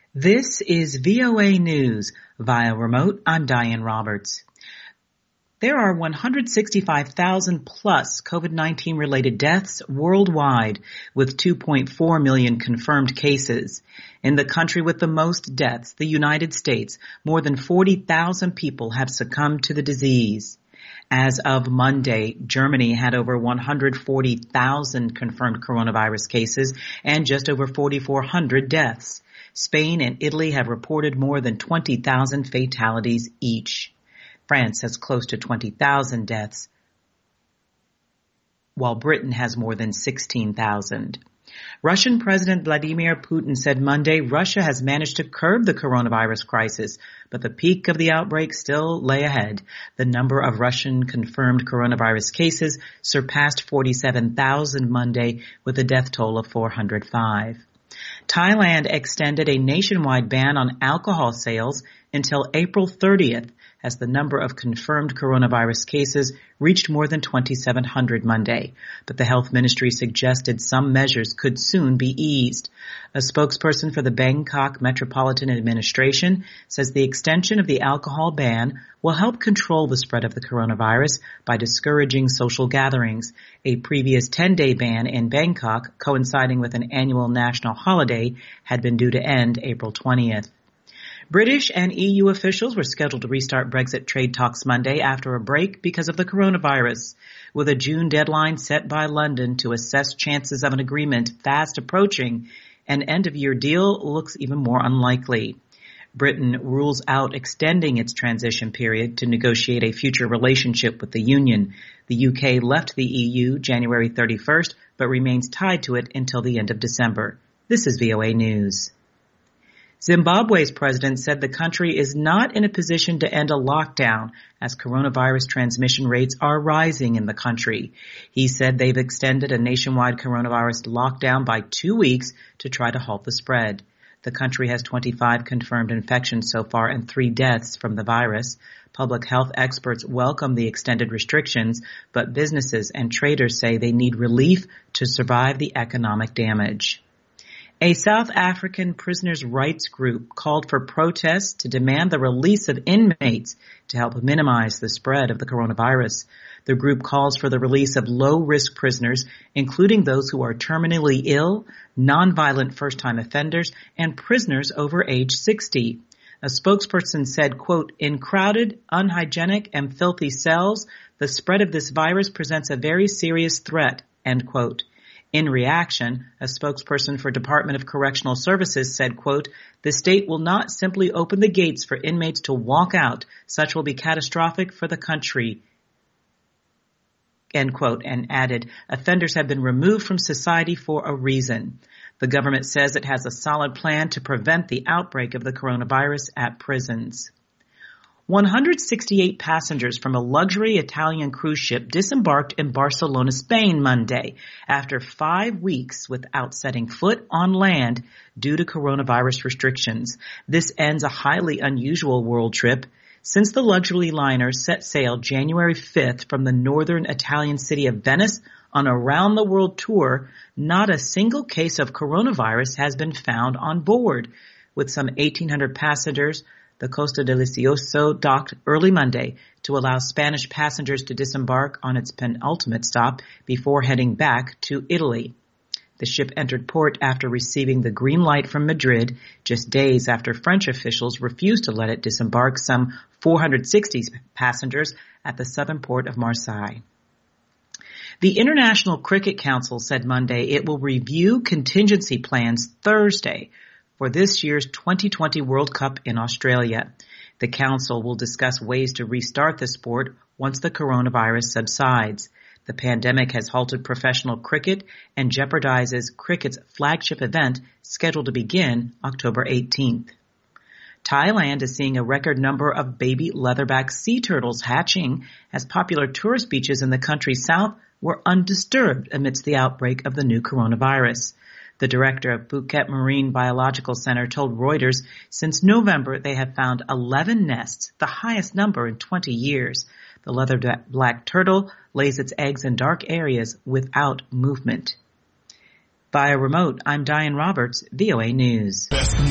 This is VOA News. Via remote, I'm Diane Roberts. There are 165,000 plus COVID-19 related deaths worldwide, with 2.4 million confirmed cases. In the country with the most deaths, the United States, more than 40,000 people have succumbed to the disease. As of Monday, Germany had over 140,000 confirmed coronavirus cases and just over 4,400 deaths. Spain and Italy have reported more than 20,000 fatalities each. France has close to 20,000 deaths, while Britain has more than 16,000. Russian President Vladimir Putin said Monday Russia has managed to curb the coronavirus crisis, but the peak of the outbreak still lay ahead. The number of Russian confirmed coronavirus cases surpassed 47,000 Monday, with a death toll of 405. Thailand extended a nationwide ban on alcohol sales until April 30th, as the number of confirmed coronavirus cases reached more than 2,700 Monday. But the health ministry suggested some measures could soon be eased. A spokesperson for the Bangkok Metropolitan Administration says the extension of the alcohol ban will help control the spread of the coronavirus by discouraging social gatherings. A previous 10-day ban in Bangkok, coinciding with an annual national holiday, had been due to end April 20th. British and EU officials were scheduled to restart Brexit trade talks Monday after a break because of the coronavirus. With a June deadline set by London to assess chances of an agreement fast approaching, an end-of-year deal looks even more unlikely. Britain rules out extending its transition period to negotiate a future relationship with the Union. The UK left the EU January 31st, but remains tied to it until the end of December. This is VOA News. Zimbabwe's president said the country is not in a position to end a lockdown as coronavirus transmission rates are rising in the country. He said they've extended a nationwide coronavirus lockdown by 2 weeks to try to halt the spread. The country has 25 confirmed infections so far and 3 deaths from the virus. Public health experts welcome the extended restrictions, but businesses and traders say they need relief to survive the economic damage. A South African prisoners' rights group called for protests to demand the release of inmates to help minimize the spread of the coronavirus. The group calls for the release of low-risk prisoners, including those who are terminally ill, nonviolent first-time offenders, and prisoners over age 60. A spokesperson said, quote, "In crowded, unhygienic, and filthy cells, the spread of this virus presents a very serious threat," end quote. In reaction, a spokesperson for Department of Correctional Services said, quote, "The state will not simply open the gates for inmates to walk out. Such will be catastrophic for the country," end quote, and added, "Offenders have been removed from society for a reason." The government says it has a solid plan to prevent the outbreak of the coronavirus at prisons. 168 passengers from a luxury Italian cruise ship disembarked in Barcelona, Spain, Monday, after 5 weeks without setting foot on land due to coronavirus restrictions. This ends a highly unusual world trip. Since the luxury liner set sail January 5th from the northern Italian city of Venice on a round-the-world tour, not a single case of coronavirus has been found on board. With some 1,800 passengers, the Costa Delicioso docked early Monday to allow Spanish passengers to disembark on its penultimate stop before heading back to Italy. The ship entered port after receiving the green light from Madrid, just days after French officials refused to let it disembark some 460 passengers at the southern port of Marseille. The International Cricket Council said Monday it will review contingency plans Thursday for this year's 2020 World Cup in Australia. The council will discuss ways to restart the sport once the coronavirus subsides. The pandemic has halted professional cricket and jeopardizes cricket's flagship event scheduled to begin October 18th. Thailand is seeing a record number of baby leatherback sea turtles hatching as popular tourist beaches in the country's south were undisturbed amidst the outbreak of the new coronavirus. The director of Phuket Marine Biological Center told Reuters since November they have found 11 nests, the highest number in 20 years. The leatherback turtle lays its eggs in dark areas without movement. Via remote, I'm Diane Roberts, VOA News.